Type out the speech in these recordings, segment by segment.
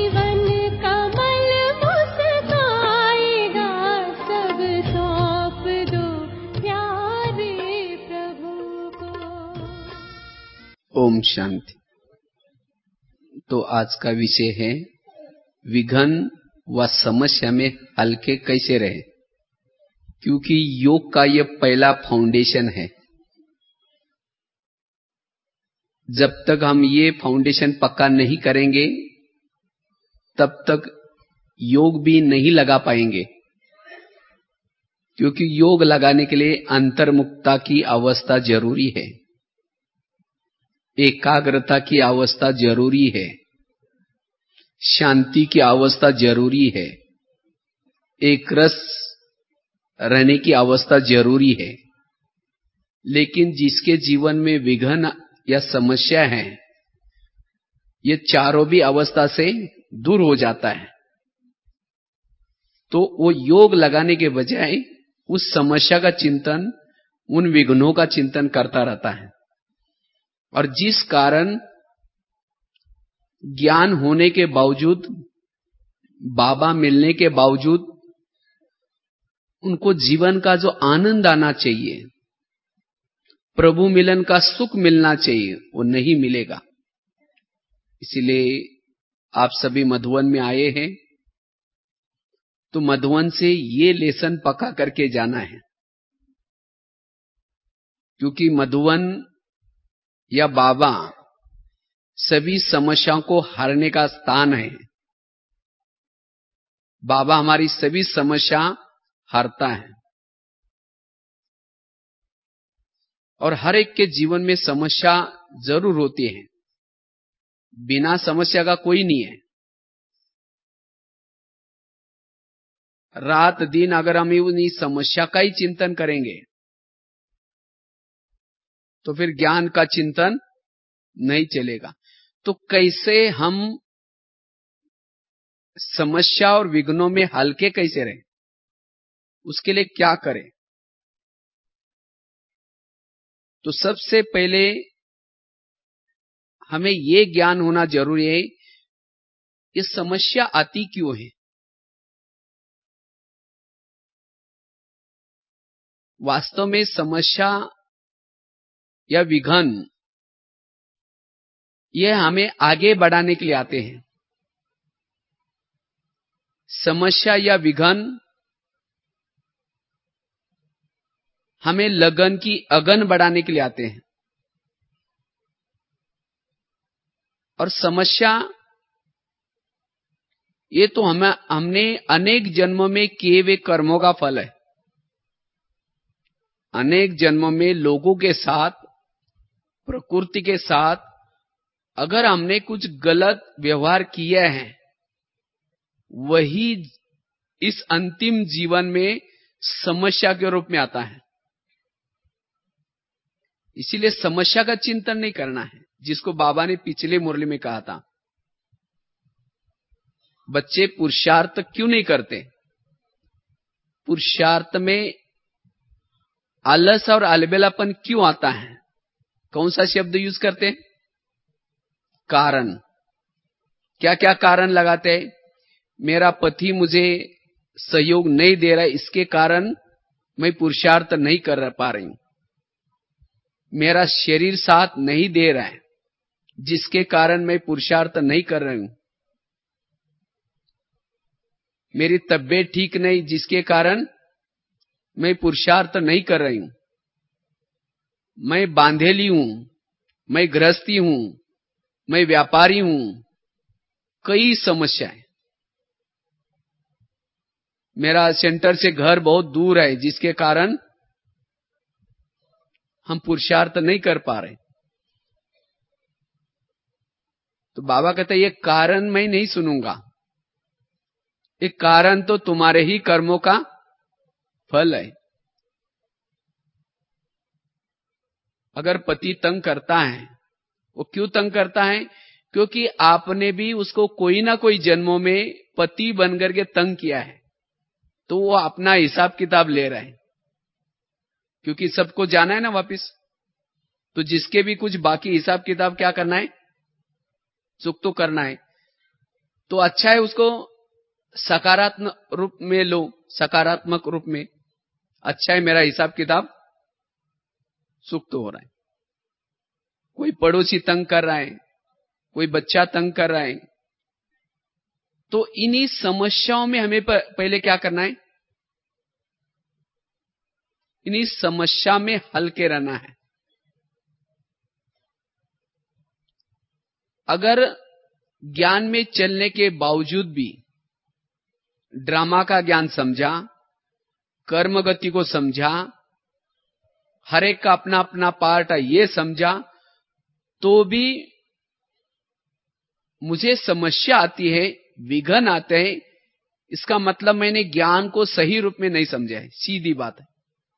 जीवन कमल मुस्काएगा, सब सौंप दो प्यारे प्रभु को। ओम शांति। तो आज का विषय है विघ्न व समस्या में हल्के कैसे रहे, क्योंकि योग का यह पहला फाउंडेशन है। जब तक हम ये फाउंडेशन पक्का नहीं करेंगे तब तक योग भी नहीं लगा पाएंगे, क्योंकि योग लगाने के लिए अंतर्मुखता की अवस्था जरूरी है, एकाग्रता की अवस्था जरूरी है, शांति की अवस्था जरूरी है, एक रस रहने की अवस्था जरूरी है। लेकिन जिसके जीवन में विघ्न या समस्या है, ये चारों भी अवस्था से दूर हो जाता है, तो वो योग लगाने के बजाय उस समस्या का चिंतन, उन विघ्नों का चिंतन करता रहता है। और जिस कारण ज्ञान होने के बावजूद, बाबा मिलने के बावजूद उनको जीवन का जो आनंद आना चाहिए, प्रभु मिलन का सुख मिलना चाहिए, वो नहीं मिलेगा। इसीलिए आप सभी मधुवन में आए हैं, तो मधुवन से ये लेसन पक्का करके जाना है, क्योंकि मधुवन या बाबा सभी समस्याओं को हरने का स्थान है। बाबा हमारी सभी समस्या हरता है, और हर एक के जीवन में समस्या जरूर होती है, बिना समस्या का कोई नहीं है। रात दिन अगर हम उन्हीं समस्या का ही चिंतन करेंगे तो फिर ज्ञान का चिंतन नहीं चलेगा। तो कैसे हम समस्या और विघ्नों में हल्के कैसे रहें, उसके लिए क्या करें? तो सबसे पहले हमें ये ज्ञान होना जरूरी है, ये समस्या आती क्यों है। वास्तव में समस्या या विघ्न ये हमें आगे बढ़ाने के लिए आते हैं। समस्या या विघ्न हमें लगन की अगन बढ़ाने के लिए आते हैं। और समस्या ये तो हमने अनेक जन्मों में किए हुए कर्मों का फल है। अनेक जन्मों में लोगों के साथ, प्रकृति के साथ अगर हमने कुछ गलत व्यवहार किया है, वही इस अंतिम जीवन में समस्या के रूप में आता है। इसीलिए समस्या का चिंतन नहीं करना है, जिसको बाबा ने पिछले मुरली में कहा था। बच्चे पुरुषार्थ क्यों नहीं करते? पुरुषार्थ में आलस और अलबेलापन क्यों आता है? कौन सा शब्द यूज करते हैं? कारण। क्या क्या कारण लगाते हैं? मेरा पति मुझे सहयोग नहीं दे रहा है, इसके कारण मैं पुरुषार्थ नहीं कर पा रही हूं। मेरा शरीर साथ नहीं दे रहा है, जिसके कारण मैं पुरुषार्थ नहीं कर रही हूं। मेरी तबीयत ठीक नहीं, जिसके कारण मैं पुरुषार्थ नहीं कर रही हूं। मैं बांधेली हूं, मैं गृहस्थी हूं, मैं व्यापारी हूं, कई समस्याएं। मेरा सेंटर से घर बहुत दूर है, जिसके कारण हम पुरुषार्थ नहीं कर पा रहे। तो बाबा कहते ये कारण मैं नहीं सुनूंगा, ये कारण तो तुम्हारे ही कर्मों का फल है। अगर पति तंग करता है, वो क्यों तंग करता है? क्योंकि आपने भी उसको कोई ना कोई जन्मों में पति बनकर के तंग किया है, तो वो अपना हिसाब किताब ले रहा है। क्योंकि सबको जाना है ना वापिस, तो जिसके भी कुछ बाकी हिसाब किताब क्या करना है, चुक तो करना है। तो अच्छा है उसको सकारात्मक रूप में लो, सकारात्मक रूप में। अच्छा है, मेरा हिसाब किताब सुख तो हो रहा है। कोई पड़ोसी तंग कर रहा है, कोई बच्चा तंग कर रहा है, तो इन्हीं समस्याओं में हमें पहले क्या करना है? इन्हीं समस्या में हल के रहना है। अगर ज्ञान में चलने के बावजूद भी ड्रामा का ज्ञान समझा, कर्म गति को समझा, हर एक का अपना अपना पार्ट है ये समझा, तो भी मुझे समस्या आती है, विघन आते हैं, इसका मतलब मैंने ज्ञान को सही रूप में नहीं समझा है, सीधी बात है।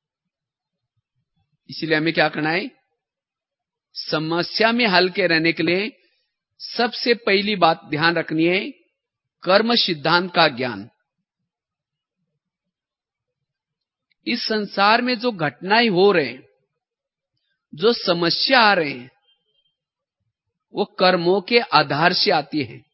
इसलिए हमें क्या करना है? समस्या में हल के रहने के लिए सबसे पहली बात ध्यान रखनी है, कर्म सिद्धांत का ज्ञान। इस संसार में जो घटनाएं हो रहे हैं, जो समस्या आ रहे हैं, वो कर्मों के आधार से आती है।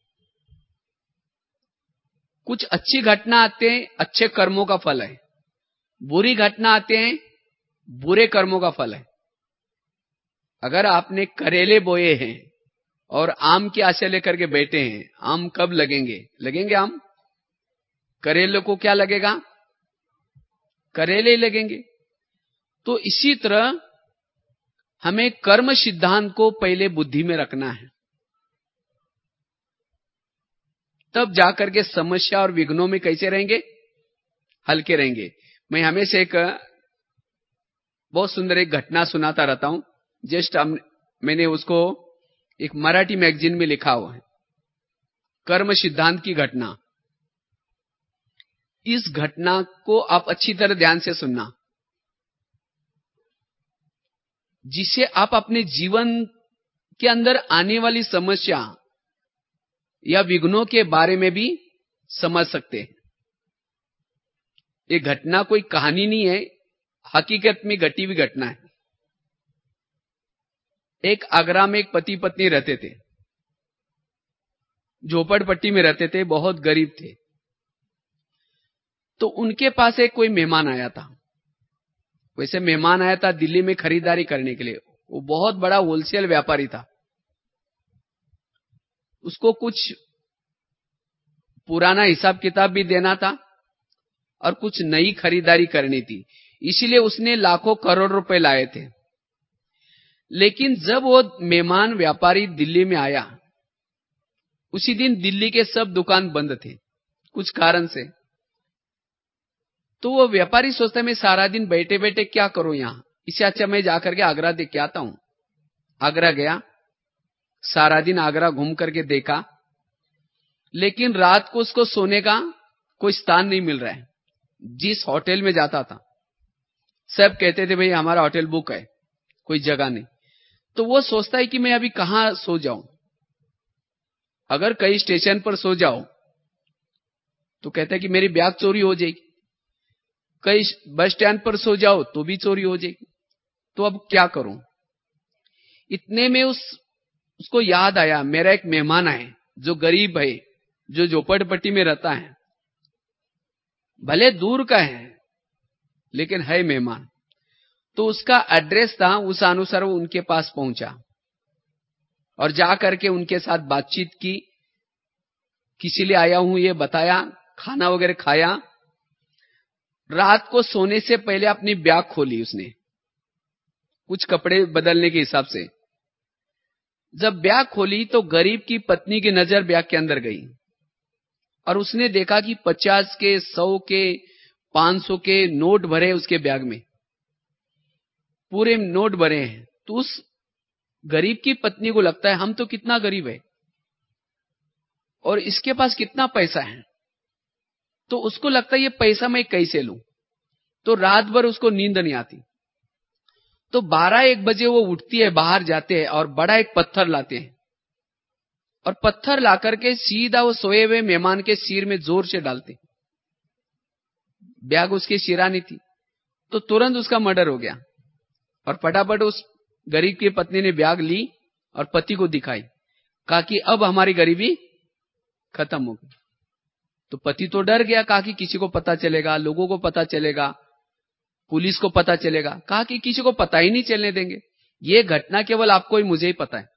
कुछ अच्छी घटना आते हैं, अच्छे कर्मों का फल है। बुरी घटना आते हैं, बुरे कर्मों का फल है। अगर आपने करेले बोए हैं और आम की आशा लेकर के बैठे हैं, आम कब लगेंगे? लगेंगे आम? करेले को क्या लगेगा? करेले ही लगेंगे। तो इसी तरह हमें कर्म सिद्धांत को पहले बुद्धि में रखना है, तब जाकर के समस्या और विघ्नों में कैसे रहेंगे? हल्के रहेंगे। मैं हमेशा एक बहुत सुंदर एक घटना सुनाता रहता हूं। जस्ट मैंने उसको एक मराठी मैगजीन में लिखा हुआ है, कर्म सिद्धांत की घटना। इस घटना को आप अच्छी तरह ध्यान से सुनना, जिसे आप अपने जीवन के अंदर आने वाली समस्या या विघ्नों के बारे में भी समझ सकते हैं। ये घटना कोई कहानी नहीं है, हकीकत में घटी हुई घटना है। एक आगरा में एक पति पत्नी रहते थे, झोपड़पट्टी में रहते थे, बहुत गरीब थे। तो उनके पास एक कोई मेहमान आया था। वैसे मेहमान आया था दिल्ली में खरीदारी करने के लिए। वो बहुत बड़ा होलसेल व्यापारी था। उसको कुछ पुराना हिसाब किताब भी देना था और कुछ नई खरीदारी करनी थी, इसलिए उसने लाखों करोड़ रुपए लाए थे। लेकिन जब वो मेहमान व्यापारी दिल्ली में आया, उसी दिन दिल्ली के सब दुकान बंद थे कुछ कारण से। तो वो व्यापारी सोचता है मैं सारा दिन बैठे बैठे क्या करूं यहां, इससे अच्छा मैं जाकर के आगरा देख के आता हूं। आगरा गया, सारा दिन आगरा घूम करके देखा, लेकिन रात को उसको सोने का कोई स्थान नहीं मिल रहा है। जिस होटल में जाता था सब कहते थे भाई हमारा होटल बुक है, कोई जगह नहीं। तो वो सोचता है कि मैं अभी कहां सो जाऊं। अगर कहीं स्टेशन पर सो जाओ तो कहता है कि मेरी बैग चोरी हो जाएगी, कहीं बस स्टैंड पर सो जाओ तो भी चोरी हो जाएगी। तो अब क्या करूं? इतने में उसको याद आया, मेरा एक मेहमान है जो गरीब है, जो झोपड़पट्टी में रहता है, भले दूर का है लेकिन है मेहमान। तो उसका एड्रेस था, उस अनुसार वो उनके पास पहुंचा और जा करके उनके साथ बातचीत की, किसी लिए आया हूं ये बताया, खाना वगैरह खाया। रात को सोने से पहले अपनी बैग खोली उसने, कुछ कपड़े बदलने के हिसाब से। जब बैग खोली तो गरीब की पत्नी की नजर बैग के अंदर गई और उसने देखा कि 50 के, 100 के, 500 के नोट भरे उसके बैग में, पूरे नोट भरे हैं। तो उस गरीब की पत्नी को लगता है हम तो कितना गरीब है और इसके पास कितना पैसा है। तो उसको लगता है ये पैसा मैं कैसे लूं। तो रात भर उसको नींद नहीं आती। तो 12-1 बजे वो उठती है, बाहर जाते हैं और बड़ा एक पत्थर लाते हैं और पत्थर ला करके सीधा वो सोए हुए मेहमान के सिर में जोर से डालते। बैग उसके सिरानी थी, तो तुरंत उसका मर्डर हो गया। और फटाफट उस गरीब की पत्नी ने बैग ली और पति को दिखाई, कहा कि अब हमारी गरीबी खत्म हो गई। तो पति तो डर गया, कहा कि किसी को पता चलेगा, लोगों को पता चलेगा, पुलिस को पता चलेगा। कहा कि किसी को पता ही नहीं चलने देंगे, ये घटना केवल आपको ही मुझे ही पता है।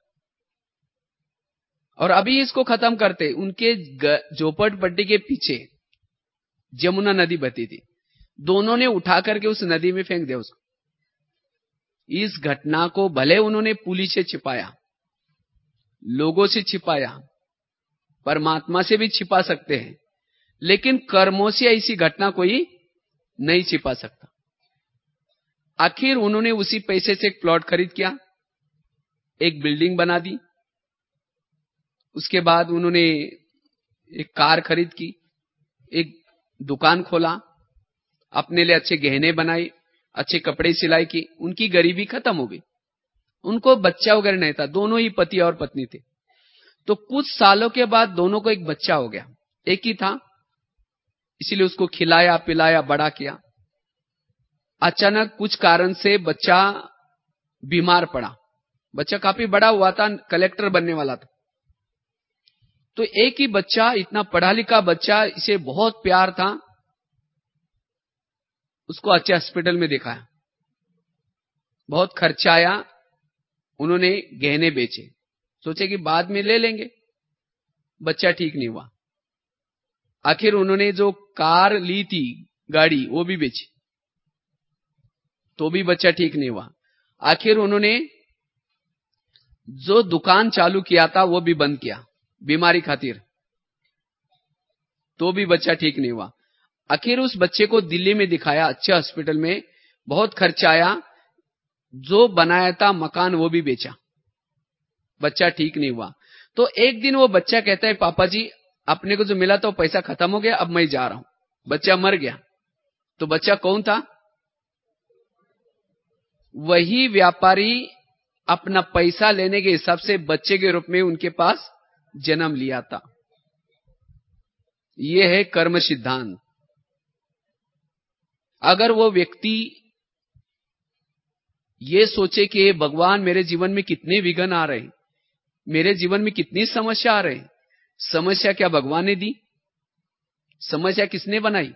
और अभी इसको खत्म करते। उनके झोपड़पट्टी के पीछे जमुना नदी बहती थी, दोनों ने उठा करके उस नदी में फेंक दिया उसको। इस घटना को भले उन्होंने पुलिस से छिपाया, लोगों से छिपाया, परमात्मा से भी छिपा सकते हैं, लेकिन कर्मों से ऐसी घटना कोई नहीं छिपा सकता। आखिर उन्होंने उसी पैसे से एक प्लॉट खरीद किया, एक बिल्डिंग बना दी। उसके बाद उन्होंने एक कार खरीद की, एक दुकान खोला, अपने लिए अच्छे गहने बनाए, अच्छे कपड़े सिलाई की। उनकी गरीबी खत्म हो गई। उनको बच्चा वगैरह नहीं था, दोनों ही पति और पत्नी थे। तो कुछ सालों के बाद दोनों को एक बच्चा हो गया, एक ही था, इसीलिए उसको खिलाया पिलाया बड़ा किया। अचानक कुछ कारण से बच्चा बीमार पड़ा। बच्चा काफी बड़ा हुआ था, कलेक्टर बनने वाला था। तो एक ही बच्चा, इतना पढ़ा लिखा बच्चा, इसे बहुत प्यार था, उसको अच्छे हॉस्पिटल में दिखाया, बहुत खर्चा आया। उन्होंने गहने बेचे, सोचे कि बाद में ले लेंगे, बच्चा ठीक नहीं हुआ। आखिर उन्होंने जो कार ली थी, गाड़ी, वो भी बेची, तो भी बच्चा ठीक नहीं हुआ। आखिर उन्होंने जो दुकान चालू किया था वो भी बंद किया बीमारी खातिर, तो भी बच्चा ठीक नहीं हुआ। आखिर उस बच्चे को दिल्ली में दिखाया, अच्छे हॉस्पिटल में, बहुत खर्चा आया। जो बनाया था मकान वो भी बेचा, बच्चा ठीक नहीं हुआ। तो एक दिन वो बच्चा कहता है, पापा जी अपने को जो मिला था वो पैसा खत्म हो गया, अब मैं जा रहा हूं। बच्चा मर गया। तो बच्चा कौन था? वही व्यापारी अपना पैसा लेने के हिसाब से बच्चे के रूप में उनके पास जन्म लिया था। यह है कर्म सिद्धांत। अगर वो व्यक्ति ये सोचे कि भगवान मेरे जीवन में कितने विघ्न आ रहे हैं, मेरे जीवन में कितनी समस्या आ रही, समस्या क्या भगवान ने दी? समस्या किसने बनाई?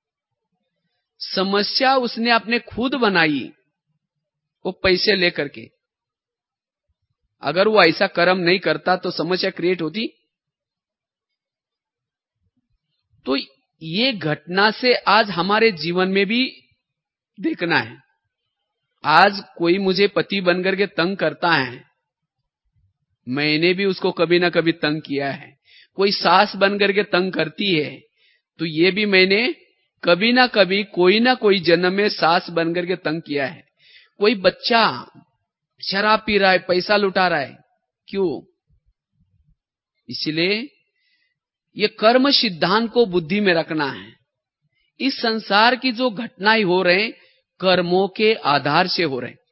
समस्या उसने अपने खुद बनाई, वो पैसे लेकर के। अगर वो ऐसा कर्म नहीं करता तो समस्या क्रिएट होती? तो ये घटना से आज हमारे जीवन में भी देखना है। आज कोई मुझे पति बनकर के तंग करता है, मैंने भी उसको कभी ना कभी तंग किया है। कोई सास बनकर के तंग करती है, तो ये भी मैंने कभी ना कभी कोई ना कोई जन्म में सास बनकर के तंग किया है। कोई बच्चा शराब पी रहा है, पैसा लुटा रहा है, क्यों? इसलिए ये कर्म सिद्धांत को बुद्धि में रखना है। इस संसार की जो घटनाएं हो रहे हैं, कर्मों के आधार से हो रहे हैं।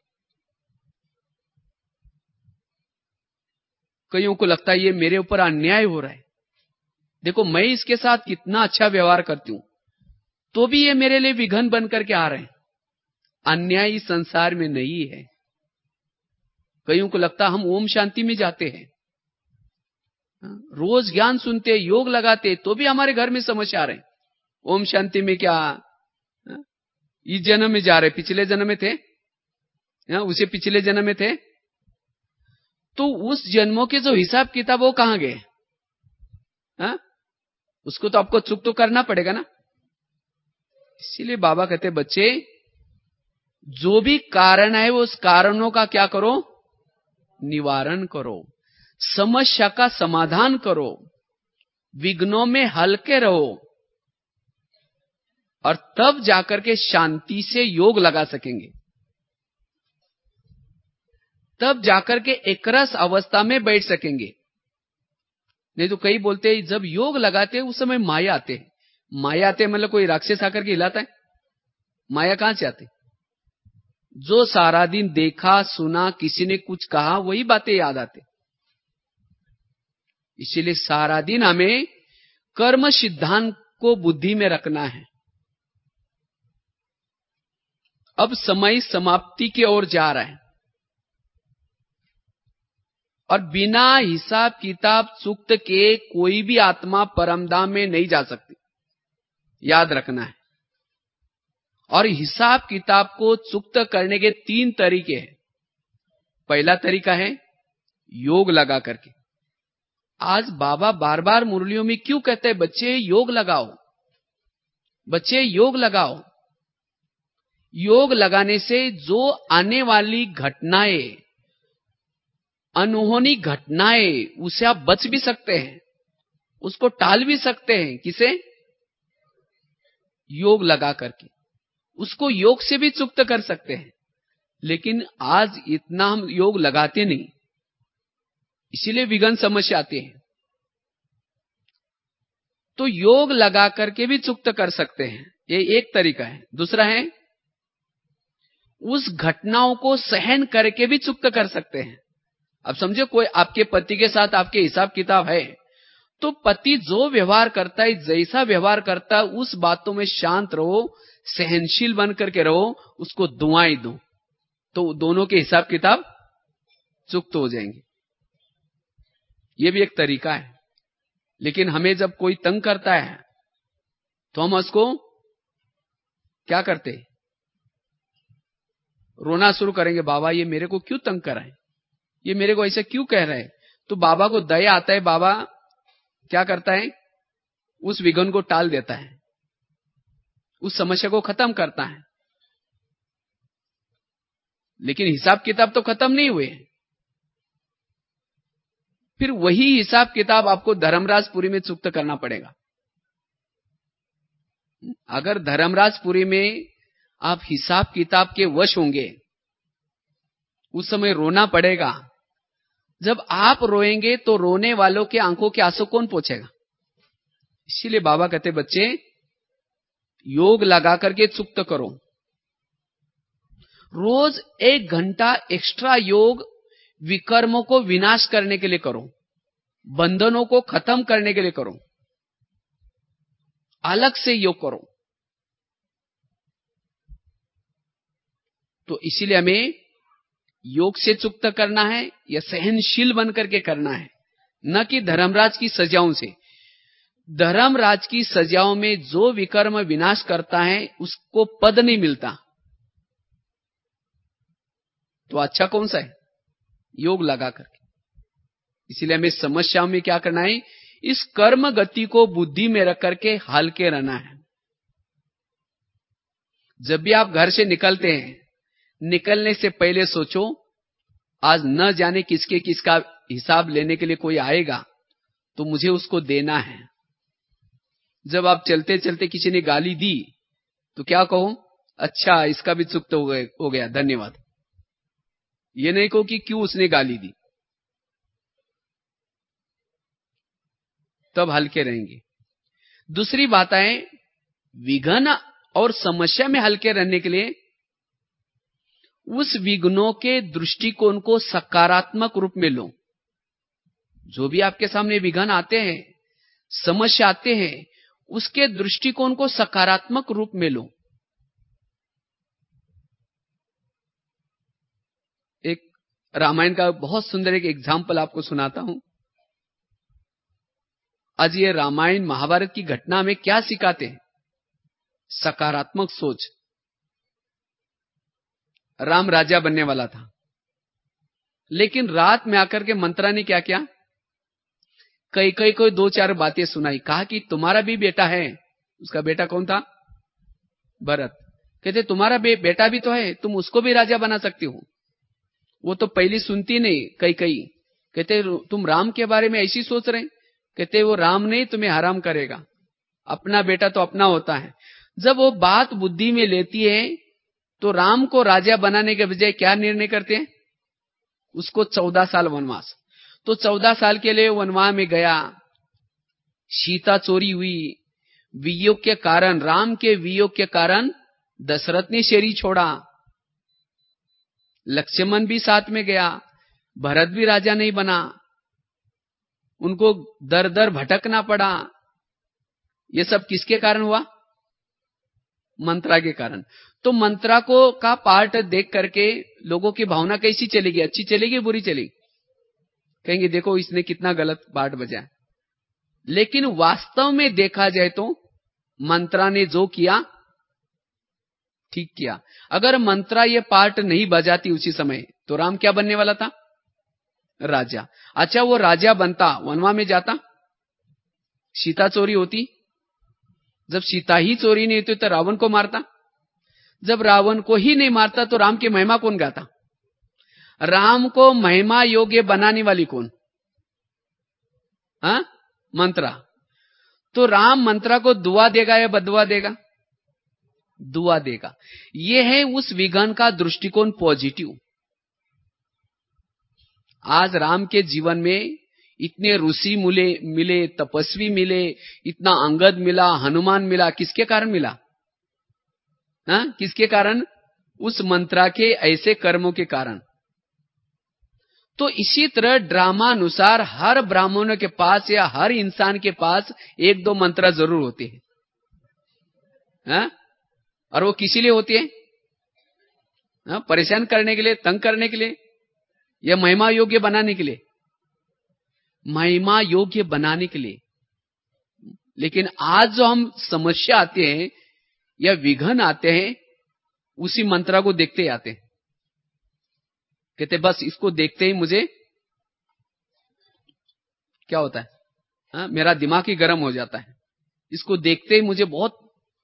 कईयों को लगता है ये मेरे ऊपर अन्याय हो रहा है, देखो मैं इसके साथ कितना अच्छा व्यवहार करती हूं, तो भी ये मेरे लिए विघ्न बन करके आ रहे हैं। अन्याय इस संसार में नहीं है। कईयों को लगता हम ओम शांति में जाते हैं, रोज ज्ञान सुनते, योग लगाते, तो भी हमारे घर में समस्या आ रहे हैं। ओम शांति में क्या इस जन्म में जा रहे, पिछले जन्म में थे, उसे पिछले जन्म में थे, तो उस जन्मों के जो हिसाब किताब वो कहां गए? उसको तो आपको चुप तो करना पड़ेगा ना। इसीलिए बाबा कहते बच्चे, जो भी कारण है वो उस कारणों का क्या करो? निवारण करो, समस्या का समाधान करो, विघ्नों में हल्के रहो, और तब जाकर के शांति से योग लगा सकेंगे। तब जाकर के एकरस अवस्था में बैठ सकेंगे। नहीं तो कई बोलते हैं जब योग लगाते हैं उस समय माया आते हैं। माया आते मतलब कोई राक्षस आकर के हिलाता है? माया कहां से आती? जो सारा दिन देखा सुना, किसी ने कुछ कहा, वही बातें याद आते। इसीलिए सारा दिन हमें कर्म सिद्धांत को बुद्धि में रखना है। अब समय समाप्ति की ओर जा रहा है, और बिना हिसाब किताब चुक्त के कोई भी आत्मा परमधाम में नहीं जा सकती, याद रखना है। और हिसाब किताब को चुक्त करने के 3 तरीके हैं। पहला तरीका है योग लगा करके। आज बाबा बार बार मुरलियों में क्यों कहते हैं बच्चे योग लगाओ, बच्चे योग लगाओ। योग लगाने से जो आने वाली घटनाएं, अनहोनी घटनाएं, उसे आप बच भी सकते हैं, उसको टाल भी सकते हैं। किसे? योग लगा करके। उसको योग से भी चुक्त कर सकते हैं। लेकिन आज इतना हम योग लगाते नहीं, इसीलिए विघ्न समस्या आती है। तो योग लगा करके भी चुक्त कर सकते हैं, ये एक तरीका है। दूसरा है उस घटनाओं को सहन करके भी चुक्त कर सकते हैं। अब समझो कोई आपके पति के साथ आपके हिसाब किताब है, तो पति जो व्यवहार करता है, जैसा व्यवहार करता है, उस बातों में शांत रहो, सहनशील बन करके रहो, उसको दुआएं दो, तो दोनों के हिसाब किताब चुक्त हो जाएंगे। ये भी एक तरीका है। लेकिन हमें जब कोई तंग करता है तो हम उसको क्या करते? रोना शुरू करेंगे, बाबा ये मेरे को क्यों तंग कर रहे हैं, ये मेरे को ऐसे क्यों कह रहे हैं। तो बाबा को दया आता है, बाबा क्या करता है? उस विघ्न को टाल देता है, उस समस्या को खत्म करता है। लेकिन हिसाब किताब तो खत्म नहीं हुए। फिर वही हिसाब किताब आपको धर्मराजपुरी में चुक्त करना पड़ेगा। अगर धर्मराजपुरी में आप हिसाब किताब के वश होंगे, उस समय रोना पड़ेगा। जब आप रोएंगे तो रोने वालों के आंखों के आंसू कौन पोंछेगा? इसीलिए बाबा कहते बच्चे योग लगा करके चुक्त करो। रोज 1 घंटा एक्स्ट्रा योग विकर्मों को विनाश करने के लिए करो, बंधनों को खत्म करने के लिए करो, अलग से योग करो। तो इसीलिए हमें योग से चुक्त करना है या सहनशील बनकर के करना है, न कि धर्मराज की सजाओं से। धर्मराज की सजाओं में जो विकर्म विनाश करता है उसको पद नहीं मिलता। तो अच्छा कौन सा है? योग लगा करके। इसीलिए हमें समस्याओं में क्या करना है? इस कर्म गति को बुद्धि में रख करके हल्के रहना है। जब भी आप घर से निकलते हैं, निकलने से पहले सोचो आज न जाने किसका हिसाब लेने के लिए कोई आएगा, तो मुझे उसको देना है। जब आप चलते चलते किसी ने गाली दी तो क्या कहो? अच्छा इसका भी चुक्त हो गया, धन्यवाद। ये नहीं कहो कि क्यों उसने गाली दी। तब हल्के रहेंगे। दूसरी बात है विघ्न और समस्या में हल्के रहने के लिए उस विघ्नों के दृष्टिकोण को सकारात्मक रूप में लो। जो भी आपके सामने विघ्न आते हैं, समस्या आते हैं, उसके दृष्टिकोण को सकारात्मक रूप में लो। एक रामायण का बहुत सुंदर एक एग्जाम्पल आपको सुनाता हूं। आज ये रामायण महाभारत की घटना में क्या सिखाते हैं? सकारात्मक सोच। राम राजा बनने वाला था, लेकिन रात में आकर के मंत्रा ने क्या किया? कई को 2-4 बातें सुनाई। कहा कि तुम्हारा भी बेटा है। उसका बेटा कौन था? भरत। कहते तुम्हारा बेटा भी तो है, तुम उसको भी राजा बना सकती हो। वो तो पहली सुनती नहीं। कई कहते तुम राम के बारे में ऐसी सोच रहे? कहते वो राम नहीं तुम्हें हराम करेगा, अपना बेटा तो अपना होता है। जब वो बात बुद्धि में लेती है तो राम को राजा बनाने के बजाय क्या निर्णय करते हैं? उसको 14 साल वनवास। तो 14 साल के लिए वनवास में गया। सीता चोरी हुई, वियोग के कारण, राम के वियोग के कारण दशरथ ने शरीर छोड़ा। लक्ष्मण भी साथ में गया, भरत भी राजा नहीं बना, उनको दर दर भटकना पड़ा। ये सब किसके कारण हुआ? मंत्रा के कारण। तो मंत्रा को का पार्ट देख करके लोगों की भावना कैसी चलेगी? अच्छी चलेगी, बुरी चलेगी? कहेंगे देखो इसने कितना गलत पाठ बजाया। लेकिन वास्तव में देखा जाए तो मंत्रा ने जो किया ठीक किया। अगर मंत्रा ये पार्ट नहीं बजाती उसी समय तो राम क्या बनने वाला था? राजा। अच्छा, वो राजा बनता, वनवा में जाता, सीता चोरी होती। जब सीता ही चोरी नहीं होती तो रावण को मारता। जब रावण को ही नहीं मारता तो राम की महिमा कौन गाता? राम को महिमा योग्य बनाने वाली कौन? हाँ, मंत्रा। तो राम मंत्रा को दुआ देगा या बदुआ देगा? दुआ देगा। यह है उस विघन का दृष्टिकोण पॉजिटिव। आज राम के जीवन में इतने ऋषि मिले, तपस्वी मिले, इतना अंगद मिला, हनुमान मिला, किसके कारण मिला? हाँ, किसके कारण? उस मंत्रा के ऐसे कर्मों के कारण। तो इसी तरह ड्रामानुसार हर ब्राह्मणों के पास या हर इंसान के पास एक दो मंत्रा जरूर होते हैं। हाँ? और वो किसी लिए होती है? हाँ? परेशान करने के लिए, तंग करने के लिए, या महिमा योग्य बनाने के लिए? महिमा योग्य बनाने के लिए। लेकिन आज जो हम समस्या आते हैं या विघन आते हैं, उसी मंत्रा को देखते ही आते हैं। कहते बस इसको देखते ही मुझे क्या होता है? हाँ? मेरा दिमाग ही गर्म हो जाता है। इसको देखते ही मुझे बहुत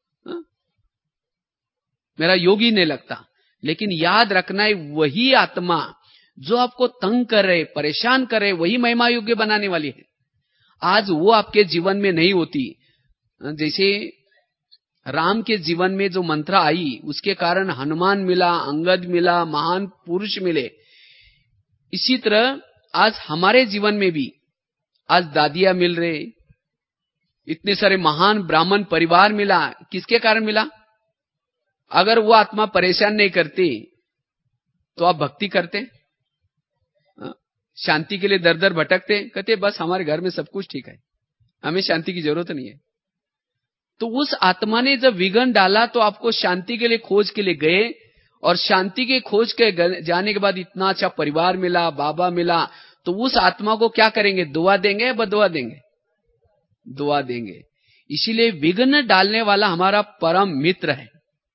मेरा योग ही नहीं लगता। लेकिन याद रखना है, वही आत्मा जो आपको तंग कर रहे, परेशान कर रहे, वही महिमा योग्य बनाने वाली है। आज वो आपके जीवन में नहीं होती। जैसे राम के जीवन में जो मंत्रा आई, उसके कारण हनुमान मिला, अंगद मिला, महान पुरुष मिले। इसी तरह आज हमारे जीवन में भी आज दादियां मिल रहे, इतने सारे महान ब्राह्मण परिवार मिला। किसके कारण मिला? अगर वो आत्मा परेशान नहीं करती तो आप भक्ति करते? शांति के लिए दर दर भटकते? कहते बस हमारे घर में सब कुछ ठीक है, हमें शांति की जरूरत नहीं है। तो उस आत्मा ने जब विघन डाला तो आपको शांति के लिए खोज के लिए गए, और शांति के खोज के जाने के बाद इतना अच्छा परिवार मिला, बाबा मिला, तो उस आत्मा को क्या करेंगे? दुआ देंगे या बदुआ देंगे? दुआ देंगे। इसीलिए विघ्न डालने वाला हमारा परम मित्र है।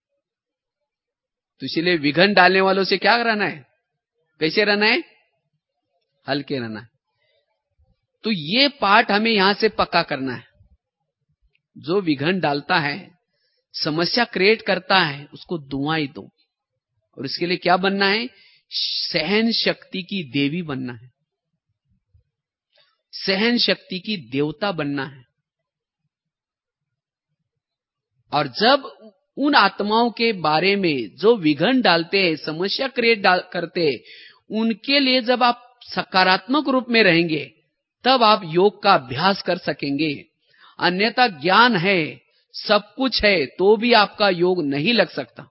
तो इसीलिए विघ्न डालने वालों से क्या रहना है? कैसे रहना है? हल्के रहना है। तो ये पाठ हमें यहां से पक्का करना है। जो विघ्न डालता है, समस्या क्रिएट करता है, उसको दुआई दो। और इसके लिए क्या बनना है? सहन शक्ति की देवी बनना है, सहन शक्ति की देवता बनना है। और जब उन आत्माओं के बारे में जो विघ्न डालते हैं, समस्या क्रिएट करते हैं, उनके लिए जब आप सकारात्मक रूप में रहेंगे, तब आप योग का अभ्यास कर सकेंगे। अन्यथा ज्ञान है, सब कुछ है, तो भी आपका योग नहीं लग सकता।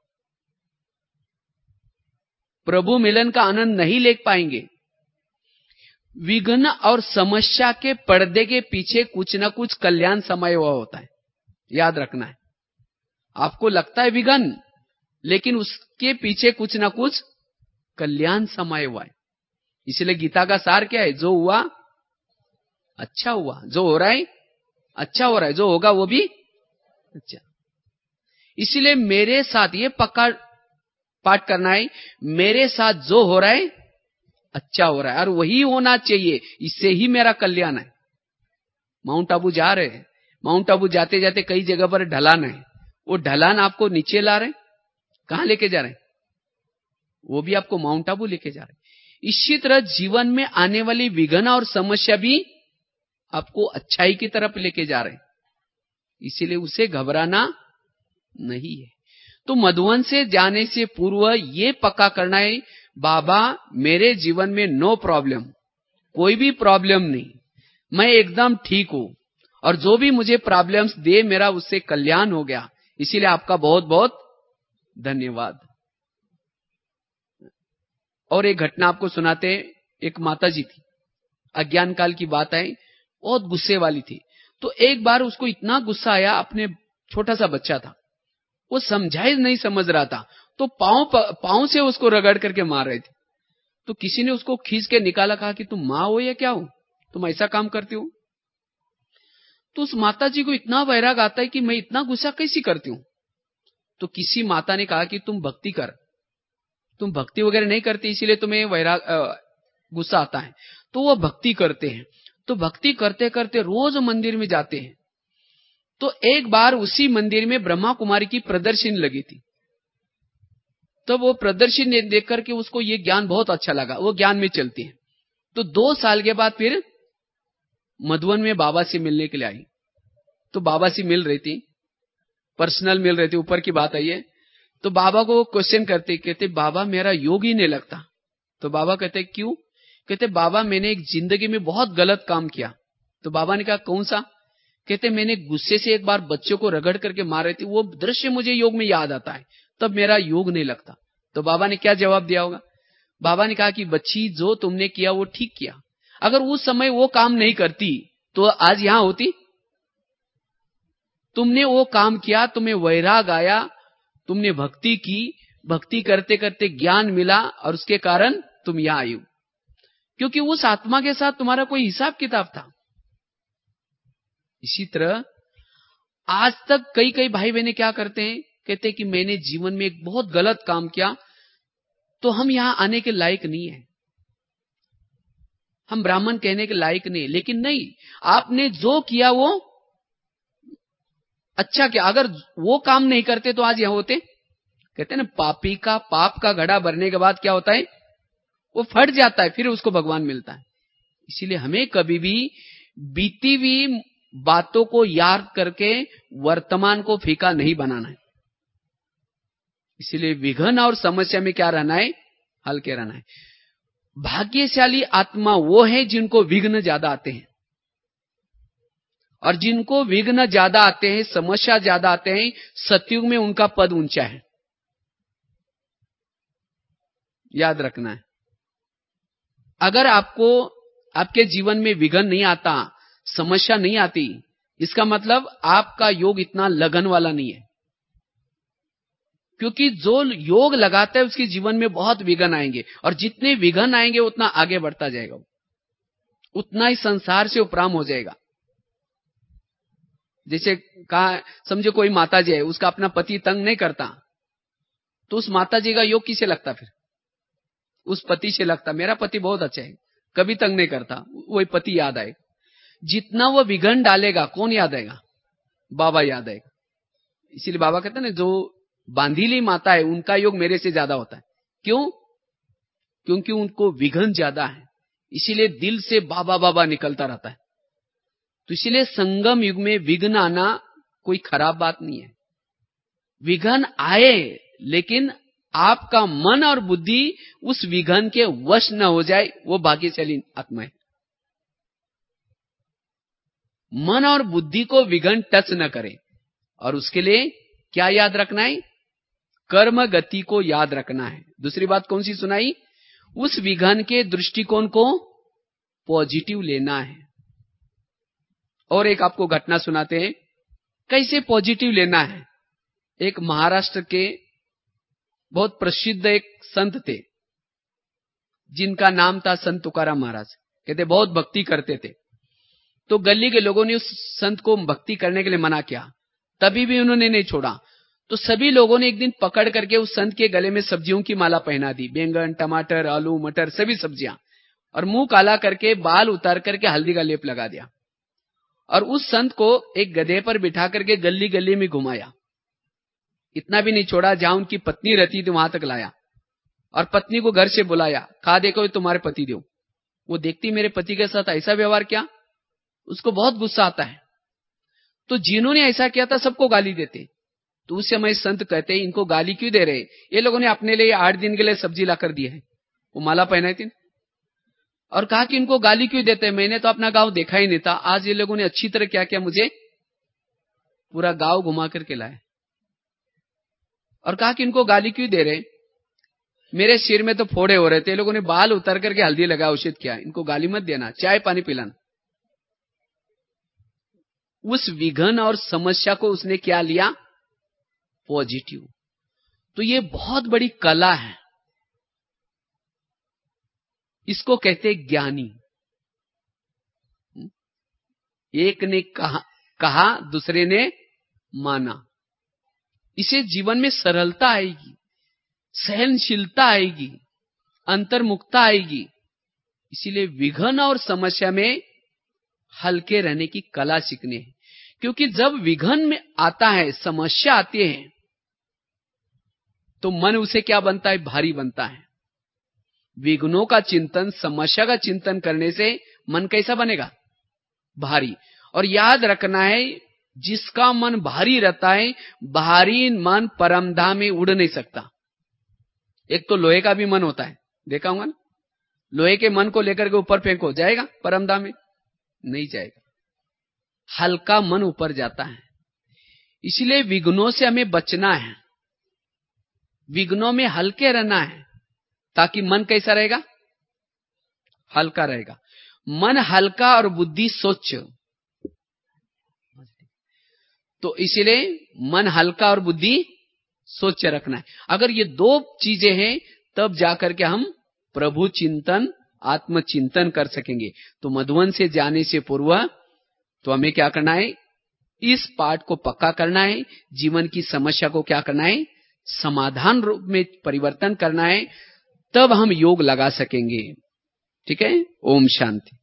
प्रभु मिलन का आनंद नहीं ले पाएंगे। विघ्न और समस्या के पर्दे के पीछे कुछ ना कुछ कल्याण समाया हुआ होता है, याद रखना है। आपको लगता है विघ्न, लेकिन उसके पीछे कुछ ना कुछ कल्याण समाया हुआ है। इसलिए गीता का सार क्या है? जो हुआ अच्छा हुआ, जो हो रहा है अच्छा हो रहा है, जो होगा वो भी अच्छा। इसलिए मेरे साथ ये पक्का पाठ करना है, मेरे साथ जो हो रहा है अच्छा हो रहा है, और वही होना चाहिए, इससे ही मेरा कल्याण है। माउंट आबू जा रहे हैं, माउंट आबू जाते जाते कई जगह पर ढलान है, वो ढलान आपको नीचे ला रहे, कहां लेके जा रहे हैं? वो भी आपको माउंट आबू लेके जा रहे हैं। इसी तरह जीवन में आने वाली विघ्न और समस्या भी आपको अच्छाई की तरफ लेके जा रहे हैं, इसीलिए उसे घबराना नहीं है। तो मधुवन से जाने से पूर्व ये पक्का करना है, बाबा मेरे जीवन में नो प्रॉब्लम, कोई भी प्रॉब्लम नहीं, मैं एकदम ठीक हूं, और जो भी मुझे प्रॉब्लम्स दे मेरा उससे कल्याण हो गया, इसीलिए आपका बहुत बहुत धन्यवाद। और एक घटना आपको सुनाते, एक माताजी थी, अज्ञान काल की बात है, बहुत गुस्से वाली थी। तो एक बार उसको इतना गुस्सा आया, अपने छोटा सा बच्चा था, वो समझाई नहीं समझ रहा था, तो पांव से उसको रगड़ करके मार रहे थे। तो किसी ने उसको खींच के निकाला, कहा कि तुम माँ हो या क्या हो, तुम ऐसा काम करती हो। तो उस माता जी को इतना वैराग आता है कि मैं इतना गुस्सा कैसी करती हूं। तो किसी माता ने कहा कि तुम भक्ति कर, तुम भक्ति वगैरह नहीं करती इसीलिए तुम्हें वैराग गुस्सा आता है। तो वो भक्ति करते हैं। तो भक्ति करते करते रोज मंदिर में जाते हैं। तो एक बार उसी मंदिर में ब्रह्मा कुमारी की प्रदर्शनी लगी थी। तो वो प्रदर्शनी देख करके उसको ये ज्ञान बहुत अच्छा लगा, वो ज्ञान में चलती है। तो 2 साल के बाद फिर मधुवन में बाबा से मिलने के लिए आई। तो बाबा से मिल रही थी, पर्सनल मिल रही थी, ऊपर की बात आई है। तो बाबा को क्वेश्चन करते, कहते बाबा मेरा योग ही नहीं लगता। तो बाबा कहते क्यों? कहते बाबा मैंने एक जिंदगी में बहुत गलत काम किया। तो बाबा ने कहा कौन सा? कहते मैंने गुस्से से एक बार बच्चों को रगड़ करके मार रही थी, वो दृश्य मुझे योग में याद आता है, तब मेरा योग नहीं लगता। तो बाबा ने क्या जवाब दिया होगा? बाबा ने कहा कि बच्ची जो तुमने किया वो ठीक किया, अगर उस समय वो काम नहीं करती तो आज यहां होती? तुमने वो काम किया, तुम्हें वैराग आया, तुमने भक्ति की, भक्ति करते करते ज्ञान मिला और उसके कारण तुम यहां आई हो, क्योंकि उस आत्मा के साथ तुम्हारा कोई हिसाब किताब था। इसी तरह आज तक कई कई भाई बहनें क्या करते हैं, कहते हैं कि मैंने जीवन में एक बहुत गलत काम किया तो हम यहां आने के लायक नहीं है, हम ब्राह्मण कहने के लायक नहीं। लेकिन नहीं, आपने जो किया वो अच्छा किया, अगर वो काम नहीं करते तो आज यहां होते? कहते हैं ना, पापी का पाप का घड़ा भरने के बाद क्या होता है, वो फट जाता है, फिर उसको भगवान मिलता है। इसीलिए हमें कभी भी बीती हुई बातों को याद करके वर्तमान को फीका नहीं बनाना है। इसीलिए विघ्न और समस्या में क्या रहना है, हल्के रहना है। भाग्यशाली आत्मा वो है जिनको विघ्न ज्यादा आते हैं, और जिनको विघ्न ज्यादा आते हैं, समस्या ज्यादा आते हैं, सतयुग में उनका पद ऊंचा है। याद रखना है। अगर आपको आपके जीवन में विघ्न नहीं आता, समस्या नहीं आती, इसका मतलब आपका योग इतना लगन वाला नहीं है। क्योंकि जो योग लगाता है उसके जीवन में बहुत विघ्न आएंगे, और जितने विघ्न आएंगे उतना आगे बढ़ता जाएगा, उतना ही संसार से उपराम हो जाएगा। जैसे कहा, समझो कोई माता जी है, उसका अपना पति तंग नहीं करता, तो उस माता जी का योग किसे लगता? फिर उस पति से लगता, मेरा पति बहुत अच्छा है, कभी तंग नहीं करता, वही पति याद आएगा। जितना वो विघ्न डालेगा, कौन याद आएगा? बाबा याद आएगा। इसीलिए बाबा कहते हैं ना, जो बांधीली माता है उनका योग मेरे से ज्यादा होता है। क्यों? क्योंकि उनको विघ्न ज्यादा है, इसीलिए दिल से बाबा बाबा निकलता रहता है। तो इसीलिए संगम युग में विघ्न आना कोई खराब बात नहीं है। विघ्न आए, लेकिन आपका मन और बुद्धि उस विघ्न के वश न हो जाए, वो भाग्यशाली आत्मा है। मन और बुद्धि को विघ्न टच न करे, और उसके लिए क्या याद रखना है? कर्म गति को याद रखना है। दूसरी बात कौन सी सुनाई? उस विघ्न के दृष्टिकोण को पॉजिटिव लेना है। और एक आपको घटना सुनाते हैं, कैसे पॉजिटिव लेना है। एक महाराष्ट्र के बहुत प्रसिद्ध एक संत थे, जिनका नाम था संत तुकाराम महाराज। कहते बहुत भक्ति करते थे। तो गली के लोगों ने उस संत को भक्ति करने के लिए मना किया, तभी भी उन्होंने नहीं छोड़ा। तो सभी लोगों ने एक दिन पकड़ करके उस संत के गले में सब्जियों की माला पहना दी, बैंगन, टमाटर, आलू, मटर, सभी सब्जियां, और मुंह काला करके बाल उतार करके हल्दी का लेप लगा दिया, और उस संत को एक गधे पर बिठा करके गली गली में घुमाया। इतना भी नहीं छोड़ा, जहां उनकी पत्नी रहती थी वहां तक लाया, और पत्नी को घर से बुलाया, कहा देखो तुम्हारे पति देव। वो देखती मेरे पति के साथ ऐसा व्यवहार किया, उसको बहुत गुस्सा आता है। तो जिन्होंने ऐसा किया था सबको गाली देते। तो उस समय संत कहते इनको गाली क्यों दे रहे? ये लोगों ने अपने लिए 8 दिन के लिए सब्जी लाकर दी है, वो माला पहनाई थी। और कहा कि इनको गाली क्यों देते? मैंने तो अपना गांव देखा ही नहीं था, आज ये लोगों ने अच्छी तरह क्या किया, मुझे पूरा गांव घुमा करके लाए। और कहा कि इनको गाली क्यों दे रहे? मेरे सिर में तो फोड़े हो रहे थे, लोगों ने बाल उतर करके हल्दी लगा, औषध किया, इनको गाली मत देना, चाय पानी पिलाना। उस विघ्न और समस्या को उसने क्या लिया? पॉजिटिव। तो ये बहुत बड़ी कला है। इसको कहते ज्ञानी। एक ने कहा दूसरे ने माना। इसे जीवन में सरलता आएगी, सहनशीलता आएगी, अंतर्मुखता आएगी। इसीलिए विघ्न और समस्या में हल्के रहने की कला सीखनी है। क्योंकि जब विघ्न में आता है, समस्या आती है, तो मन उसे क्या बनता है? भारी बनता है। विघ्नों का चिंतन, समस्या का चिंतन करने से मन कैसा बनेगा? भारी। और याद रखना है, जिसका मन भारी रहता है, भारी मन परमधाम में उड़ नहीं सकता। एक तो लोहे का भी मन होता है, देखा होगा ना? लोहे के मन को लेकर के ऊपर फेंको, जाएगा परमधाम में? नहीं जाएगा। हल्का मन ऊपर जाता है। इसलिए विघ्नों से हमें बचना है, विघ्नों में हल्के रहना है, ताकि मन कैसा रहेगा? हल्का रहेगा। मन हल्का और बुद्धि स्वच्छ। तो इसलिए मन हल्का और बुद्धि स्वच्छ रखना है। अगर ये दो चीजें हैं, तब जाकर के हम प्रभु चिंतन, आत्मचिंतन कर सकेंगे। तो मधुवन से जाने से पूर्व तो हमें क्या करना है? इस पाठ को पक्का करना है। जीवन की समस्या को क्या करना है? समाधान रूप में परिवर्तन करना है। तब हम योग लगा सकेंगे। ठीक है। ओम शांति।